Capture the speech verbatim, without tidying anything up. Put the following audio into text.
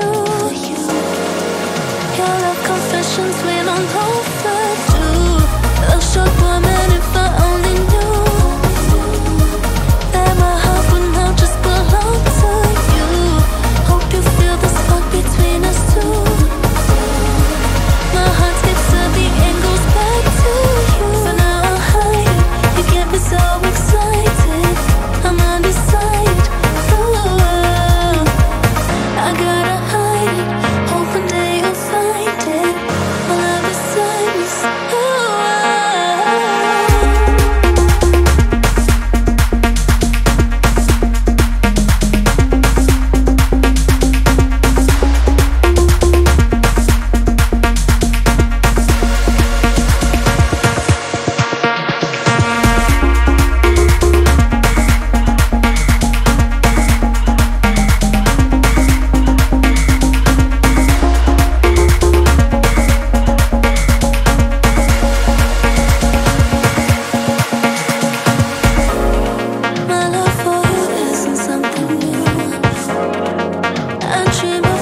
Your love confessions went on overdue. A short woman, if I only knew that my heart would now just belong to you. Hope you feel the spark between us two. My heart skips to the end, goes back to you. For now I'll hide, you get me so excited. I'm undecided, ooh, I gotta hide it. Hope one day you'll find it. My love beside me, ooh. My love for you isn't something new. I dream of